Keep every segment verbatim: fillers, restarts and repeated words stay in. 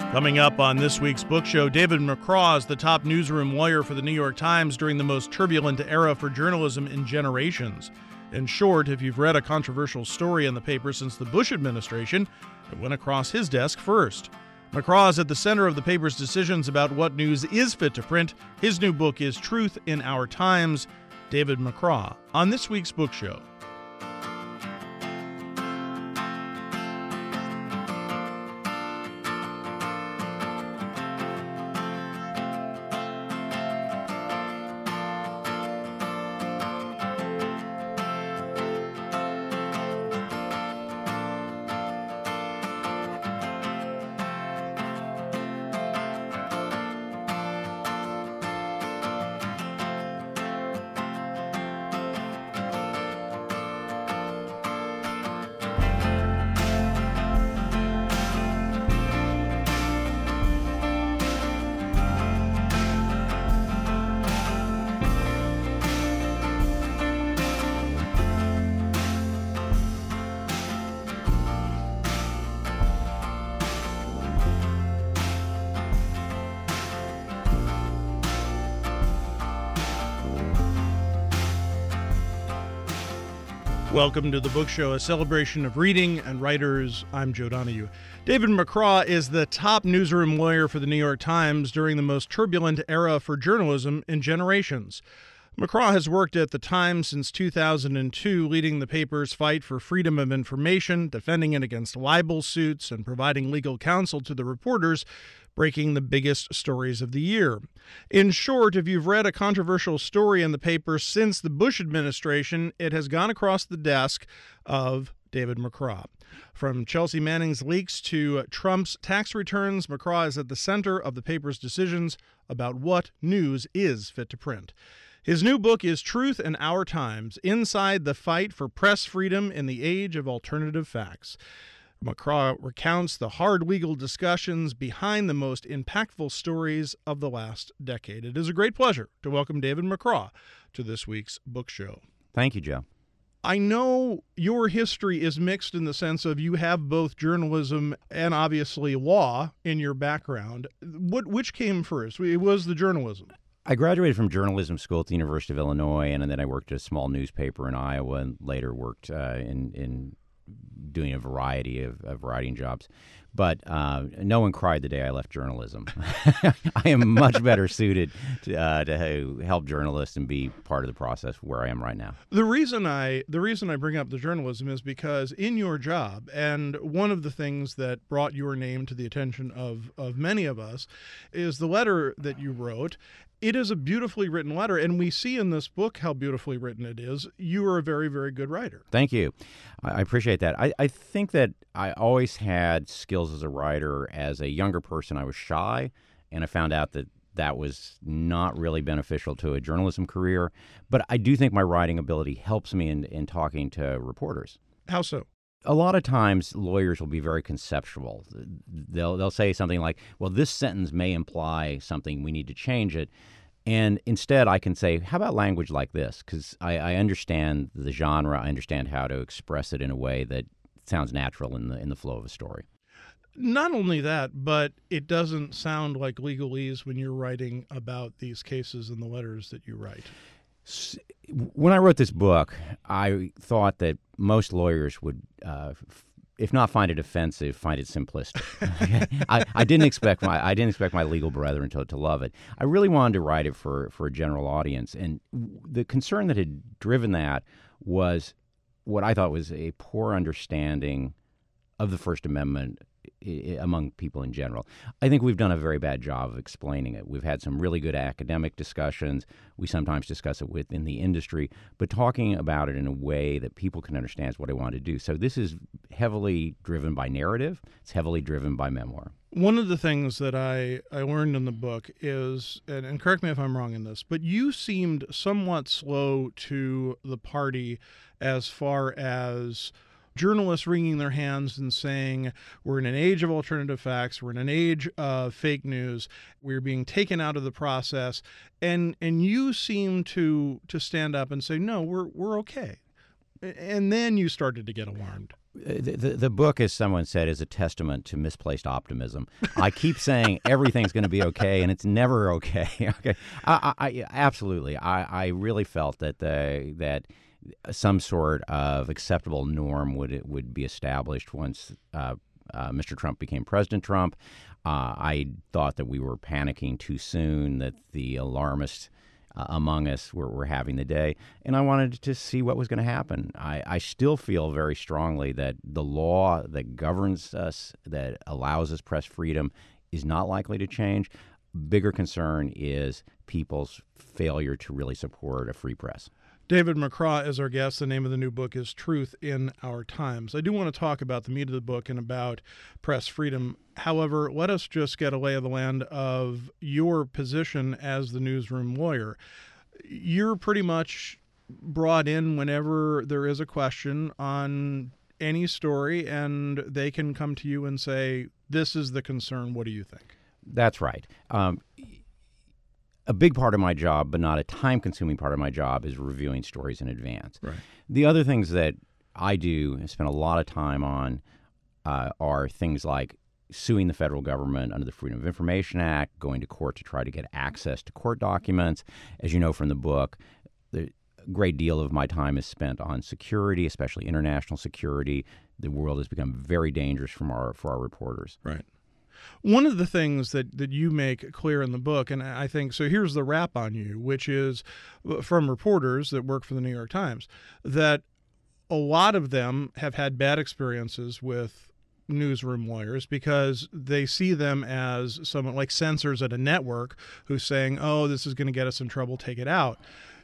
Coming up on this week's book show, David McCraw is the top newsroom lawyer for the New York Times during the most turbulent era for journalism in generations. In short, if you've read a controversial story in the paper since the Bush administration, it went across his desk first. McCraw is at the center of the paper's decisions about what news is fit to print. His new book is Truth in Our Times. David McCraw on this week's book show. Welcome to the book show, a celebration of reading and writers. I'm Joe Donahue. David McCraw is the top newsroom lawyer for the New York Times during the most turbulent era for journalism in generations. McCraw has worked at the Times since two thousand two, leading the paper's fight for freedom of information, defending it against libel suits, and providing legal counsel to the reporters breaking the biggest stories of the year. In short, if you've read a controversial story in the paper since the Bush administration, it has gone across the desk of David McCraw. From Chelsea Manning's leaks to Trump's tax returns, McCraw is at the center of the paper's decisions about what news is fit to print. His new book is Truth in Our Times, Inside the Fight for Press Freedom in the Age of Alternative Facts. McCraw recounts the hard legal discussions behind the most impactful stories of the last decade. It is a great pleasure to welcome David McCraw to this week's book show. Thank you, Joe. I know your history is mixed in the sense of you have both journalism and obviously law in your background. What which came first? It was the journalism. I graduated from journalism school at the University of Illinois, and then I worked at a small newspaper in Iowa and later worked uh, in, in doing a variety of, of writing jobs. But uh, no one cried the day I left journalism. I am much better suited to, uh, to help journalists and be part of the process where I am right now. The reason I the reason I bring up the journalism is because in your job, and one of the things that brought your name to the attention of, of many of us, is the letter that you wrote. It is a beautifully written letter, and we see in this book how beautifully written it is. You are a very, very good writer. Thank you. I appreciate that. I, I think that I always had skills as a writer. As a younger person, I was shy, and I found out that that was not really beneficial to a journalism career. But I do think my writing ability helps me in, in talking to reporters. How so? A lot of times, lawyers will be very conceptual. They'll they'll say something like, well, this sentence may imply something, we need to change it. And instead, I can say, how about language like this? Because I, I understand the genre. I understand how to express it in a way that sounds natural in the in the flow of a story. Not only that, but it doesn't sound like legalese when you're writing about these cases in the letters that you write. When I wrote this book, I thought that most lawyers would, uh, if not find it offensive, find it simplistic. I, I didn't expect my I didn't expect my legal brethren to, to love it. I really wanted to write it for, for a general audience, and the concern that had driven that was what I thought was a poor understanding of the First Amendment among people in general. I think we've done a very bad job of explaining it. We've had some really good academic discussions. We sometimes discuss it within the industry, but talking about it in a way that people can understand is what I want to do. So this is heavily driven by narrative. It's heavily driven by memoir. One of the things that I, I learned in the book is, and, and correct me if I'm wrong in this, but you seemed somewhat slow to the party as far as journalists wringing their hands and saying, we're in an age of alternative facts, we're in an age of fake news, we're being taken out of the process, and and you seem to to stand up and say, no, we're we're okay. And then you started to get alarmed. The, the, the book, as someone said, is a testament to misplaced optimism. I keep saying everything's going to be okay, and it's never okay. okay, I, I, I, absolutely. I, I really felt that the, that some sort of acceptable norm would would be established once uh, uh, Mister Trump became President Trump. Uh, I thought that we were panicking too soon, that the alarmists Uh, among us were, were having the day, and I wanted to see what was going to happen. I, I still feel very strongly that the law that governs us, that allows us press freedom, is not likely to change. Bigger concern is people's failure to really support a free press. David McCraw is our guest. The name of the new book is Truth in Our Times. I do want to talk about the meat of the book and about press freedom. However, let us just get a lay of the land of your position as the newsroom lawyer. You're pretty much brought in whenever there is a question on any story, and they can come to you and say, this is the concern. What do you think? That's right. Um, A big part of my job, but not a time-consuming part of my job, is reviewing stories in advance. Right. The other things that I do and spend a lot of time on uh, are things like suing the federal government under the Freedom of Information Act, going to court to try to get access to court documents. As you know from the book, the a great deal of my time is spent on security, especially international security. The world has become very dangerous from our, for our reporters. Right. One of the things that, that you make clear in the book, and I think, so here's the rap on you, which is from reporters that work for the New York Times, that a lot of them have had bad experiences with newsroom lawyers because they see them as someone like censors at a network who's saying, oh, this is going to get us in trouble, take it out.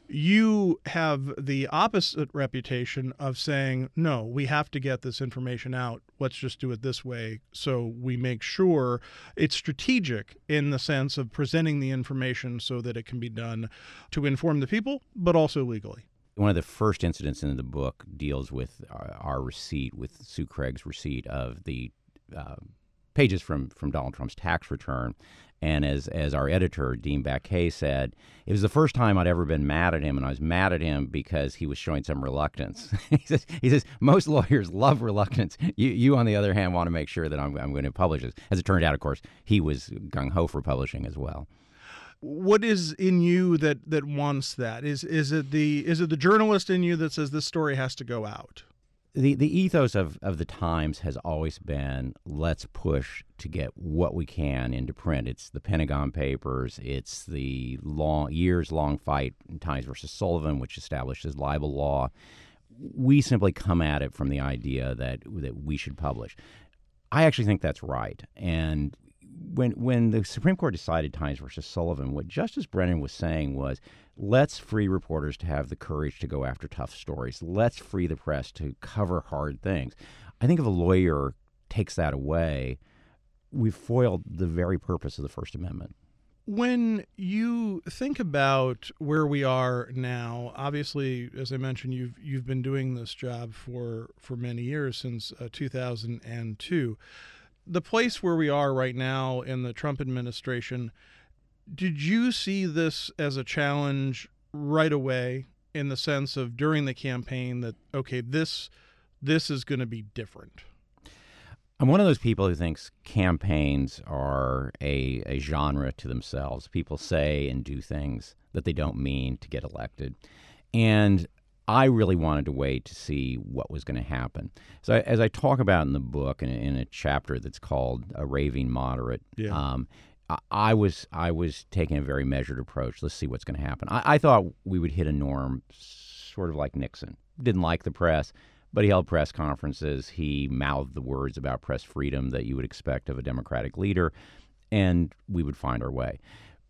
You have the opposite reputation of saying, no, we have to get this information out. Let's just do it this way. So we make sure it's strategic in the sense of presenting the information so that it can be done to inform the people, but also legally. One of the first incidents in the book deals with our, our receipt, with Sue Craig's receipt of the uh, pages from, from Donald Trump's tax return. And as as our editor, Dean Baquet, said, it was the first time I'd ever been mad at him, and I was mad at him because he was showing some reluctance. he says, he says, most lawyers love reluctance. You, you on the other hand, want to make sure that I'm, I'm going to publish this. As it turned out, of course, he was gung-ho for publishing as well. What is in you that, that wants that? Is is it the is it the journalist in you that says this story has to go out? The the ethos of, of the Times has always been, let's push to get what we can into print. It's the Pentagon Papers. It's the long years-long fight in Times versus Sullivan, which establishes libel law. We simply come at it from the idea that that we should publish. I actually think that's right. And when when the Supreme Court decided Times versus Sullivan, what Justice Brennan was saying was, let's free reporters to have the courage to go after tough stories. Let's free the press to cover hard things. I think if a lawyer takes that away, we've foiled the very purpose of the First Amendment. When you think about where we are now, obviously, as I mentioned, you've you've been doing this job for, for many years, since uh, two thousand two. The place where we are right now in the Trump administration, did you see this as a challenge right away, in the sense of during the campaign that, okay, this this is going to be different? I'm one of those people who thinks campaigns are a, a genre to themselves. People say and do things that they don't mean to get elected. And I really wanted to wait to see what was going to happen. So I, as I talk about in the book, in a, in a chapter that's called A Raving Moderate, yeah. um, I, I was I was taking a very measured approach. Let's see what's going to happen. I, I thought we would hit a norm sort of like Nixon. Didn't like the press, but he held press conferences. He mouthed the words about press freedom that you would expect of a Democratic leader, and we would find our way.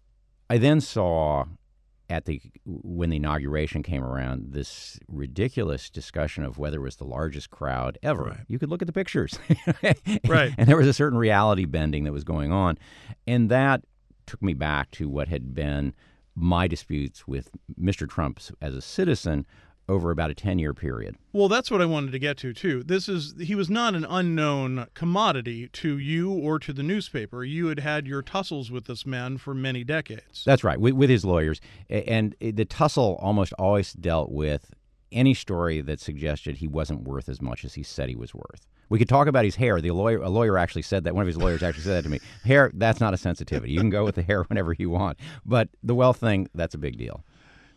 I then saw, at the when the inauguration came around, this ridiculous discussion of whether it was the largest crowd ever. Right. You could look at the pictures. Right. And there was a certain reality bending that was going on. And that took me back to what had been my disputes with Mister Trump as a citizen over about a ten-year period. Well, that's what I wanted to get to, too. This is he was not an unknown commodity to you or to the newspaper. You had had your tussles with this man for many decades. That's right, with, with his lawyers. And the tussle almost always dealt with any story that suggested he wasn't worth as much as he said he was worth. We could talk about his hair. The lawyer, a lawyer actually said that. One of his lawyers actually said that to me. Hair, that's not a sensitivity. You can go with the hair whenever you want. But the wealth thing, that's a big deal.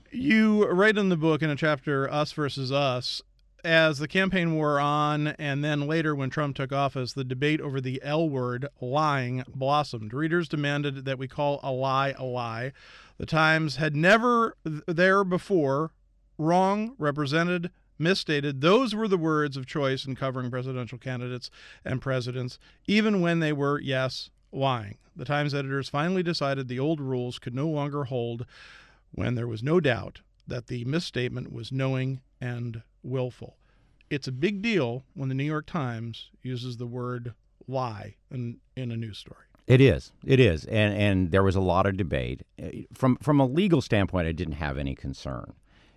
You write in the book in a chapter, Us Versus Us, as the campaign wore on, and then later when Trump took office, the debate over the L word, lying, blossomed. Readers demanded that we call a lie a lie. The Times had never th- there before wrong, represented, misstated. Those were the words of choice in covering presidential candidates and presidents, even when they were, yes, lying. The Times editors finally decided the old rules could no longer hold when there was no doubt that the misstatement was knowing and willful. It's a big deal when the New York Times uses the word lie in, in a news story. It is. It is. And and there was a lot of debate. From from a legal standpoint, I didn't have any concern.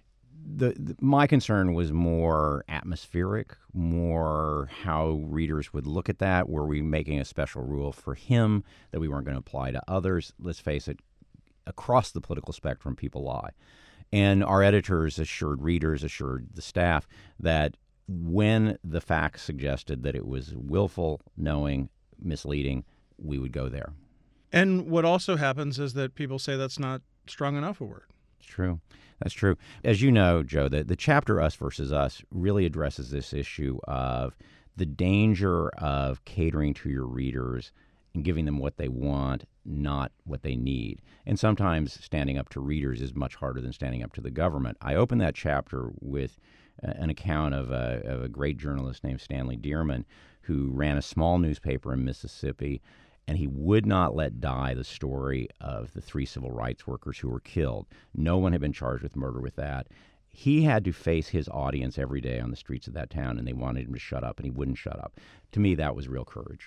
The, the my concern was more atmospheric, more how readers would look at that. Were we making a special rule for him that we weren't going to apply to others? Let's face it, across the political spectrum, people lie. And our editors assured readers, assured the staff, that when the facts suggested that it was willful, knowing, misleading, we would go there. And what also happens is that people say that's not strong enough a word. It's true. That's true. As you know, Joe, the, the chapter Us Versus Us really addresses this issue of the danger of catering to your readers and giving them what they want, not what they need. And sometimes standing up to readers is much harder than standing up to the government. I opened that chapter with an account of a, of a great journalist named Stanley Dearman, who ran a small newspaper in Mississippi, and he would not let die the story of the three civil rights workers who were killed. No one had been charged with murder with that. He had to face his audience every day on the streets of that town, and they wanted him to shut up, and he wouldn't shut up. To me, that was real courage.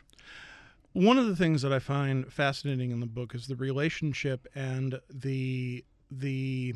One of the things that I find fascinating in the book is the relationship and the the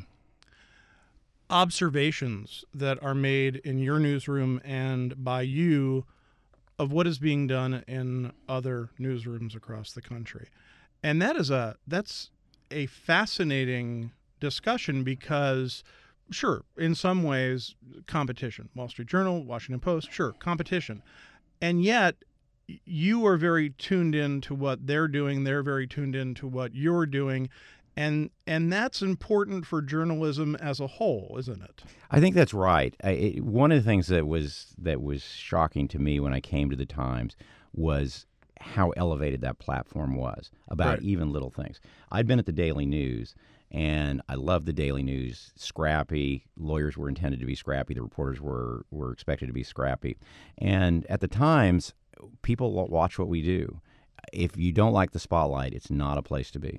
observations that are made in your newsroom and by you of what is being done in other newsrooms across the country. And that is a that's a fascinating discussion because, sure, in some ways, competition. Wall Street Journal, Washington Post, sure, competition. And yet, you are very tuned in to what they're doing. They're very tuned in to what you're doing. And and that's important for journalism as a whole, isn't it? I think that's right. I, it, one of the things that was that was shocking to me when I came to the Times was how elevated that platform was about right. even little things. I'd been at the Daily News, and I loved the Daily News. Scrappy. Lawyers were intended to be scrappy. The reporters were were expected to be scrappy. And at the Times, people watch what we do. If you don't like the spotlight, it's not a place to be.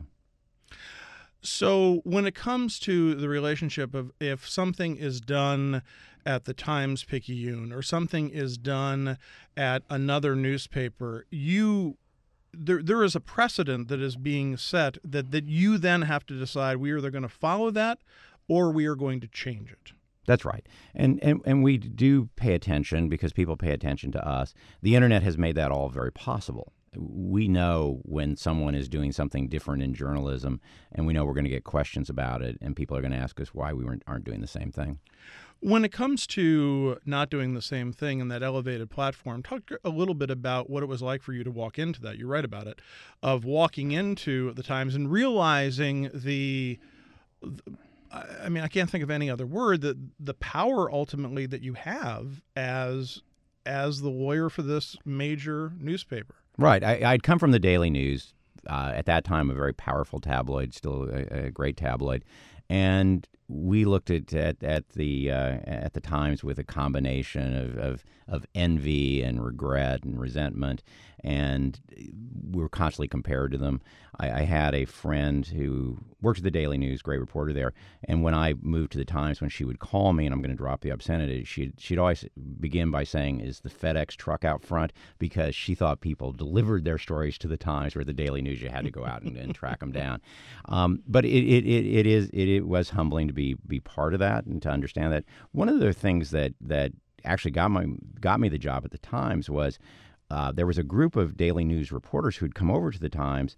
So when it comes to the relationship of if something is done at the Times-Picayune or something is done at another newspaper, you there there is a precedent that is being set that, that you then have to decide we are either going to follow that or we are going to change it. That's right. And, and and we do pay attention because people pay attention to us. The Internet has made that all very possible. We know when someone is doing something different in journalism, and we know we're going to get questions about it, and people are going to ask us why we weren't, aren't doing the same thing. When it comes to not doing the same thing in that elevated platform, talk a little bit about what it was like for you to walk into that. You're right about it, of walking into the Times and realizing the, I mean, I can't think of any other word, that the power ultimately that you have as as the lawyer for this major newspaper. Right. I, I'd come from the Daily News, uh, at that time a very powerful tabloid, still a, a great tabloid, and we looked at at, at the uh, at the Times with a combination of, of of envy and regret and resentment, and we were constantly compared to them. I, I had a friend who worked at the Daily News, great reporter there, and when I moved to the Times, when she would call me, and I'm going to drop the obscenity, she'd she'd always begin by saying, "Is the FedEx truck out front?" Because she thought people delivered their stories to the Times, where the Daily News you had to go out and, and track them down. Um, but it, it, it, it is it, it was humbling to be be part of that and to understand that. One of the things that that actually got my got me the job at the Times was uh, there was a group of Daily News reporters who'd come over to the Times,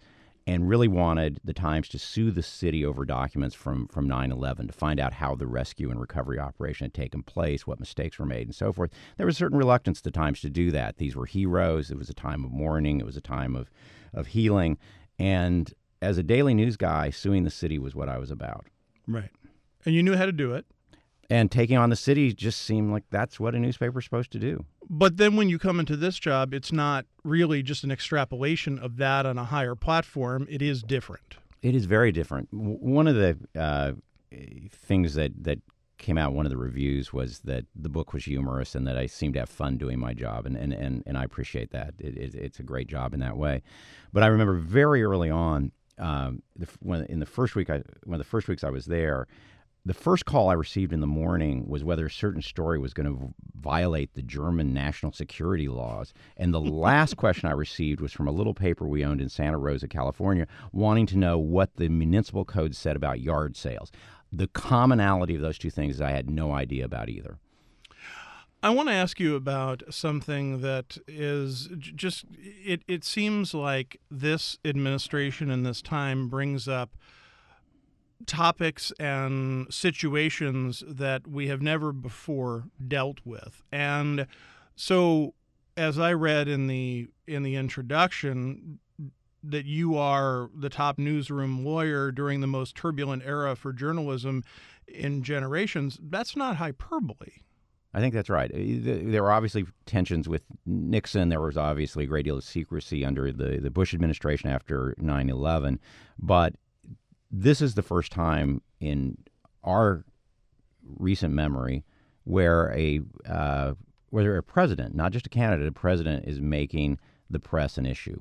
and really wanted the Times to sue the city over documents from, from nine eleven to find out how the rescue and recovery operation had taken place, what mistakes were made, and so forth. There was certain reluctance at the Times to do that. These were heroes. It was a time of mourning. It was a time of, of healing. And as a daily news guy, suing the city was what I was about. Right. And you knew how to do it. And taking on the city just seemed like that's what a newspaper's supposed to do. But then when you come into this job, it's not really just an extrapolation of that on a higher platform. It is different. It is very different. One of the uh, things that, that came out, one of the reviews, was that the book was humorous and that I seemed to have fun doing my job, and, and, and, and I appreciate that. It, it, it's a great job in that way. But I remember very early on, um, the, when in the first week, I, one of the first weeks I was there, the first call I received in the morning was whether a certain story was going to violate the German national security laws. And the last question I received was from a little paper we owned in Santa Rosa, California, wanting to know what the municipal code said about yard sales. The commonality of those two things I had no idea about either. I want to ask you about something that is just, it, it seems like this administration and this time brings up topics and situations that we have never before dealt with. And so, as I read in the in the introduction, that you are the top newsroom lawyer during the most turbulent era for journalism in generations, that's not hyperbole. I think that's right. There were obviously tensions with Nixon. There was obviously a great deal of secrecy under the, the Bush administration after nine eleven. But this is the first time in our recent memory where a uh, where a president, not just a candidate, a president is making the press an issue.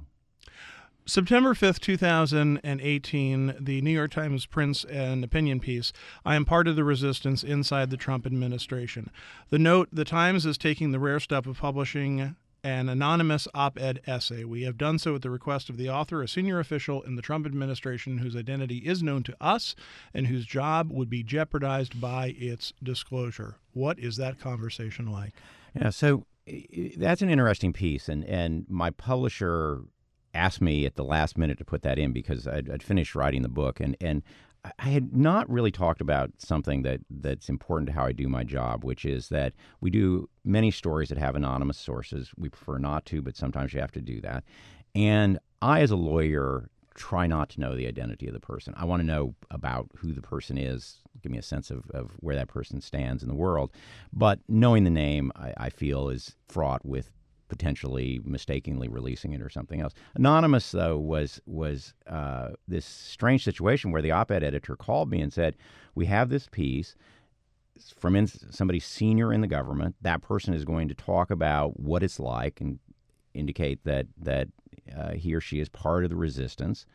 September fifth, two thousand eighteen, the New York Times prints an opinion piece, "I am part of the resistance inside the Trump administration." The note, "The Times is taking the rare step of publishing an anonymous op-ed essay. We have done so at the request of the author, a senior official in the Trump administration whose identity is known to us and whose job would be jeopardized by its disclosure." What is that conversation like? Yeah, so that's an interesting piece, and, and my publisher asked me at the last minute to put that in because I'd, I'd finished writing the book, and, and I had not really talked about something that, that's important to how I do my job, which is that we do many stories that have anonymous sources. We prefer not to, but sometimes you have to do that. And I, as a lawyer, try not to know the identity of the person. I want to know about who the person is, give me a sense of, of where that person stands in the world. But knowing the name, I, I feel, is fraught with potentially mistakenly releasing it or something else. Anonymous, though, was was uh, this strange situation where the op-ed editor called me and said, "We have this piece from in, somebody senior in the government. That person is going to talk about what it's like and indicate that that uh, he or she is part of the resistance.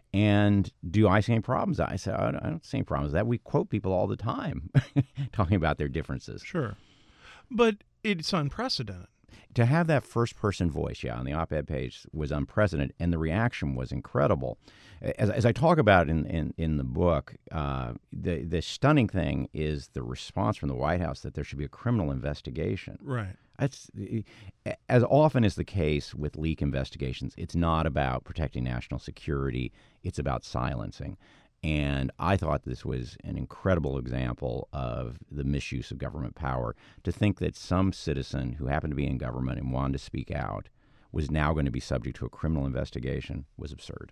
And do I see any problems?" I said, "I don't see any problems with that. We quote people all the time talking about their differences." Sure. But it's unprecedented. To have that first-person voice, yeah, on the op-ed page was unprecedented, and the reaction was incredible. As, as I talk about in, in, in the book, uh, the, the stunning thing is the response from the White House that there should be a criminal investigation. Right. That's, as often is the case with leak investigations, it's not about protecting national security, it's about silencing. And I thought this was an incredible example of the misuse of government power. To think that some citizen who happened to be in government and wanted to speak out was now going to be subject to a criminal investigation was absurd.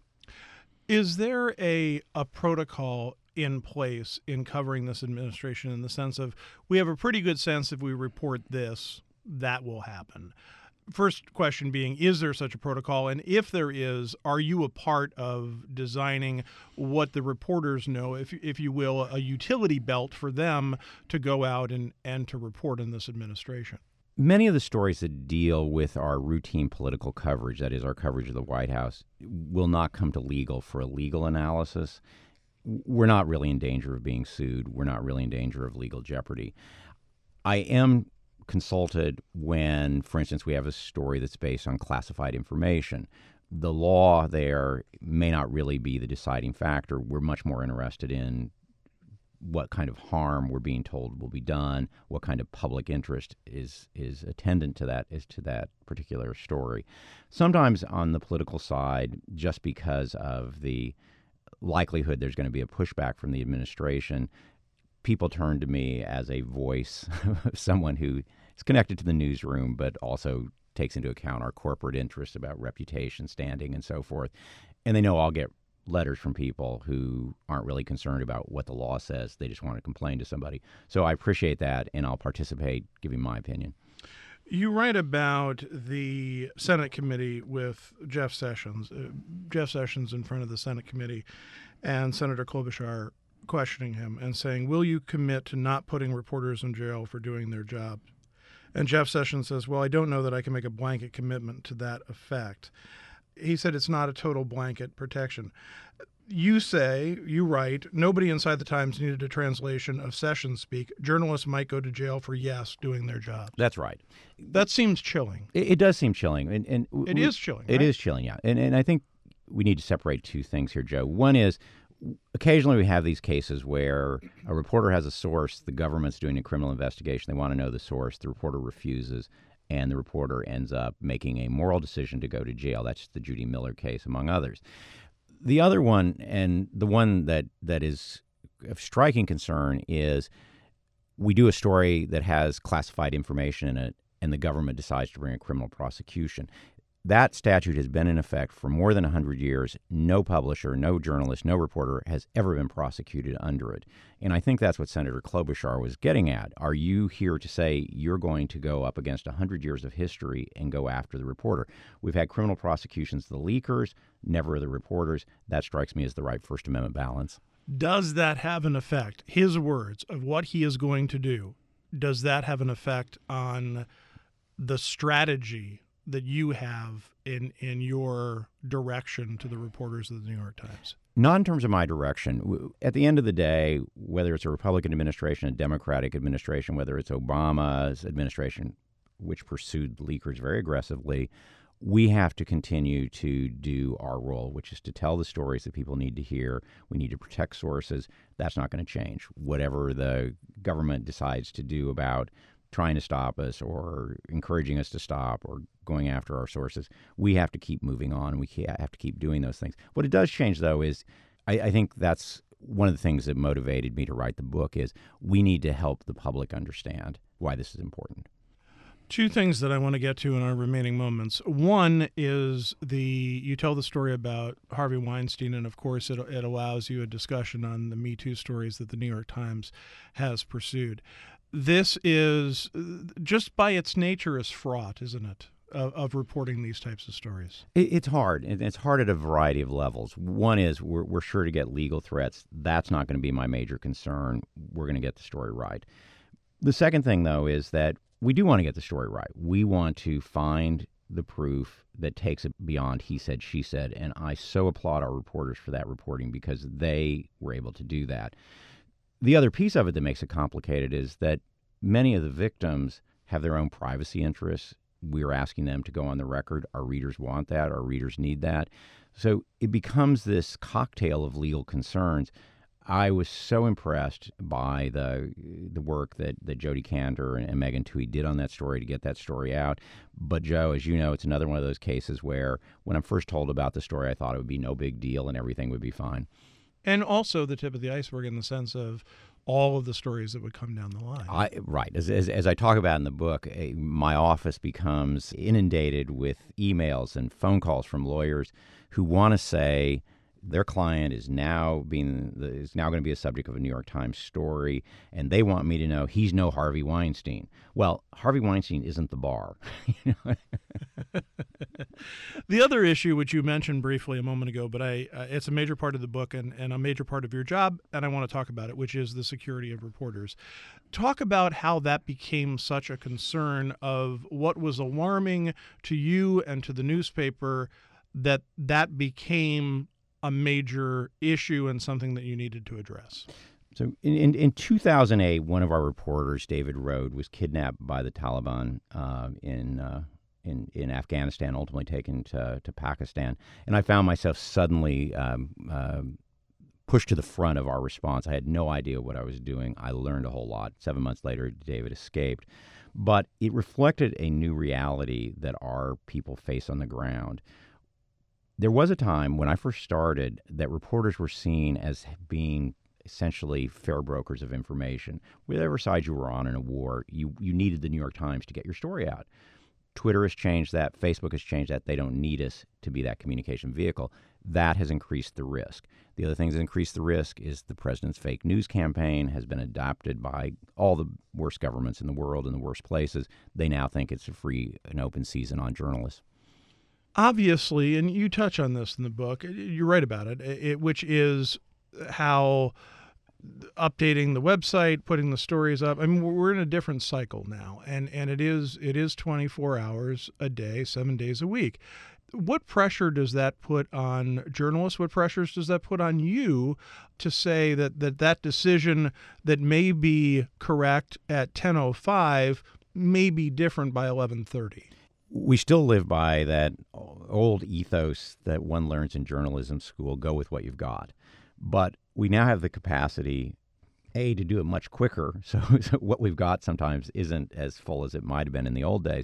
Is there a, a protocol in place in covering this administration in the sense of, we have a pretty good sense if we report this, that will happen? First question being, is there such a protocol? And if there is, are you a part of designing what the reporters know, if if you will, a utility belt for them to go out and, and to report in this administration? Many of the stories that deal with our routine political coverage, that is our coverage of the White House, will not come to legal for a legal analysis. We're not really in danger of being sued. We're not really in danger of legal jeopardy. I am consulted when, for instance, we have a story that's based on classified information. The law there may not really be the deciding factor. We're much more interested in what kind of harm we're being told will be done, what kind of public interest is is attendant to that, is to that particular story. Sometimes on the political side, just because of the likelihood there's going to be a pushback from the administration, people turn to me as a voice, someone who is connected to the newsroom, but also takes into account our corporate interests about reputation, standing, and so forth. And they know I'll get letters from people who aren't really concerned about what the law says. They just want to complain to somebody. So I appreciate that, and I'll participate giving my opinion. You write about the Senate committee with Jeff Sessions, uh, Jeff Sessions in front of the Senate committee, and Senator Klobuchar questioning him and saying, will you commit to not putting reporters in jail for doing their job? And Jeff Sessions says, well, I don't know that I can make a blanket commitment to that effect. He said it's not a total blanket protection. You say, you write, nobody inside the Times needed a translation of Sessions speak. Journalists might go to jail for, yes, doing their job. That's right. That seems chilling. It, it does seem chilling. And, and It we, is chilling, It right? is chilling, yeah. And, and I think we need to separate two things here, Joe. One is, occasionally we have these cases where a reporter has a source, the government's doing a criminal investigation, they want to know the source, the reporter refuses, and the reporter ends up making a moral decision to go to jail. That's the Judy Miller case, among others. The other one, and the one that, that is of striking concern, is we do a story that has classified information in it, and the government decides to bring a criminal prosecution. That statute has been in effect for more than one hundred years. No publisher, no journalist, no reporter has ever been prosecuted under it. And I think that's what Senator Klobuchar was getting at. Are you here to say you're going to go up against one hundred years of history and go after the reporter? We've had criminal prosecutions, the leakers, never the reporters. That strikes me as the right First Amendment balance. Does that have an effect? His words of what he is going to do, does that have an effect on the strategy that you have in in your direction to the reporters of the New York Times? Not in terms of my direction. At the end of the day, whether it's a Republican administration, a Democratic administration, whether it's Obama's administration, which pursued leakers very aggressively, we have to continue to do our role, which is to tell the stories that people need to hear. We need to protect sources. That's not going to change. Whatever the government decides to do about trying to stop us or encouraging us to stop or going after our sources, we have to keep moving on. We have to keep doing those things. What it does change, though, is I, I think that's one of the things that motivated me to write the book is we need to help the public understand why this is important. Two things that I want to get to in our remaining moments. One is the you tell the story about Harvey Weinstein, and of course it, it allows you a discussion on the Me Too stories that the New York Times has pursued. This is, just by its nature, is fraught, isn't it, of, of reporting these types of stories? It, it's hard. and It's hard at a variety of levels. One is we're, we're sure to get legal threats. That's not going to be my major concern. We're going to get the story right. The second thing, though, is that we do want to get the story right. We want to find the proof that takes it beyond he said, she said, and I so applaud our reporters for that reporting because they were able to do that. The other piece of it that makes it complicated is that many of the victims have their own privacy interests. We're asking them to go on the record. Our readers want that. Our readers need that. So it becomes this cocktail of legal concerns. I was so impressed by the the work that, that Jodi Kantor and, and Megan Twohey did on that story to get that story out. But, Joe, as you know, it's another one of those cases where when I'm first told about the story, I thought it would be no big deal and everything would be fine. And also the tip of the iceberg in the sense of all of the stories that would come down the line. I, right. As, as, as I talk about in the book, a, my office becomes inundated with emails and phone calls from lawyers who want to say their client is now being is now going to be a subject of a New York Times story, and they want me to know he's no Harvey Weinstein. Well, Harvey Weinstein isn't the bar. The other issue, which you mentioned briefly a moment ago, but I uh, it's a major part of the book and, and a major part of your job, and I want to talk about it, which is the security of reporters. Talk about how that became such a concern of what was alarming to you and to the newspaper, that that became a major issue and something that you needed to address. So in, in, in two thousand eight, one of our reporters, David Rode, was kidnapped by the Taliban uh, in, uh, in in Afghanistan, ultimately taken to, to Pakistan. And I found myself suddenly um, uh, pushed to the front of our response. I had no idea what I was doing. I learned a whole lot. Seven months later, David escaped. But it reflected a new reality that our people face on the ground. There was a time when I first started that reporters were seen as being essentially fair brokers of information. Whatever side you were on in a war, you, you needed the New York Times to get your story out. Twitter has changed that. Facebook has changed that. They don't need us to be that communication vehicle. That has increased the risk. The other thing that's increased the risk is the president's fake news campaign has been adopted by all the worst governments in the world in the worst places. They now think it's a free and open season on journalists. Obviously, and you touch on this in the book, you're right about it, it which is how updating the website, putting the stories up. I mean, we're in a different cycle now, and, and it is it is twenty-four hours a day, seven days a week. What pressure does that put on journalists? What pressures does that put on you to say that that, that decision that may be correct at ten oh five may be different by eleven thirty? We still live by that old ethos that one learns in journalism school, go with what you've got. But we now have the capacity, A, to do it much quicker, so, so what we've got sometimes isn't as full as it might have been in the old days.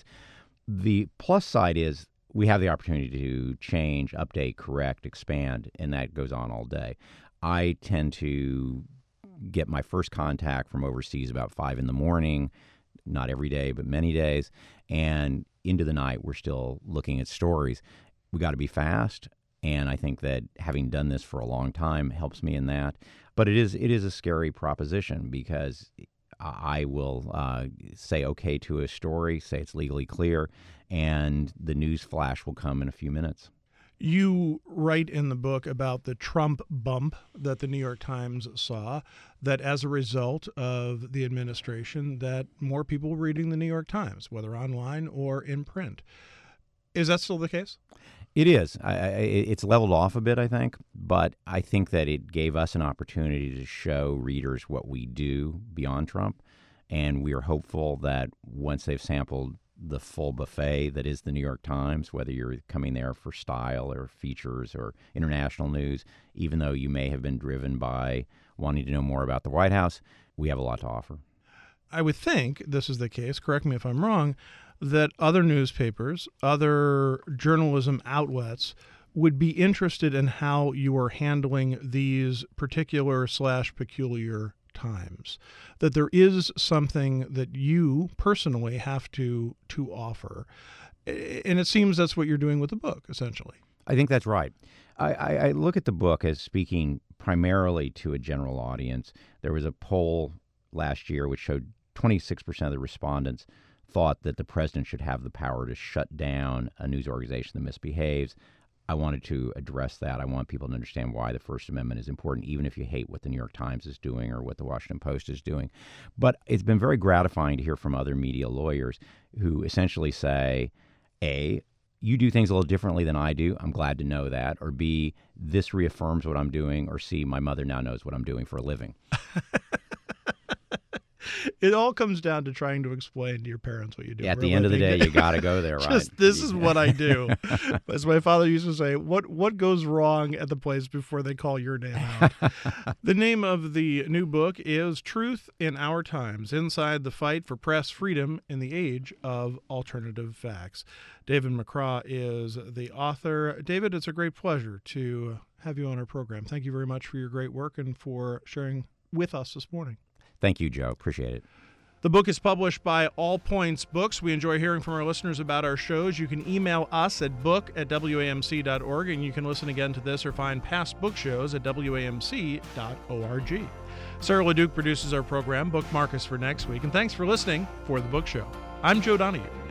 The plus side is we have the opportunity to change, update, correct, expand, and that goes on all day. I tend to get my first contact from overseas about five in the morning, not every day, but many days, and into the night, we're still looking at stories. We got to be fast, and I think that having done this for a long time helps me in that. But it is it is a scary proposition because I will uh, say okay to a story, say it's legally clear, and the news flash will come in a few minutes. You write in the book about the Trump bump that the New York Times saw, that as a result of the administration, that more people were reading the New York Times, whether online or in print. Is that still the case? It is. I, I, it's leveled off a bit, I think, but I think that it gave us an opportunity to show readers what we do beyond Trump, and we are hopeful that once they've sampled the full buffet that is the New York Times, whether you're coming there for style or features or international news, even though you may have been driven by wanting to know more about the White House, we have a lot to offer. I would think this is the case, correct me if I'm wrong, that other newspapers, other journalism outlets would be interested in how you are handling these particular slash peculiar times, that there is something that you personally have to to offer. And it seems that's what you're doing with the book, essentially. I think that's right. I, I, I look at the book as speaking primarily to a general audience. There was a poll last year which showed twenty-six percent of the respondents thought that the president should have the power to shut down a news organization that misbehaves. I wanted to address that. I want people to understand why the First Amendment is important, even if you hate what the New York Times is doing or what the Washington Post is doing. But it's been very gratifying to hear from other media lawyers who essentially say, A, you do things a little differently than I do. I'm glad to know that. Or B, this reaffirms what I'm doing. Or C, my mother now knows what I'm doing for a living. It all comes down to trying to explain to your parents what you do. Yeah, at the end of the day, you got to go there, right? Just, this is what I do. As my father used to say, what what goes wrong at the place before they call your name out? The name of the new book is Truth in Our Times, Inside the Fight for Press Freedom in the Age of Alternative Facts. David McCraw is the author. David, it's a great pleasure to have you on our program. Thank you very much for your great work and for sharing with us this morning. Thank you, Joe. Appreciate it. The book is published by All Points Books. We enjoy hearing from our listeners about our shows. You can email us at book at W A M C dot org, and you can listen again to this or find past book shows at W A M C dot org. Sarah LeDuc produces our program. Bookmark us for next week. And thanks for listening for The Book Show. I'm Joe Donahue.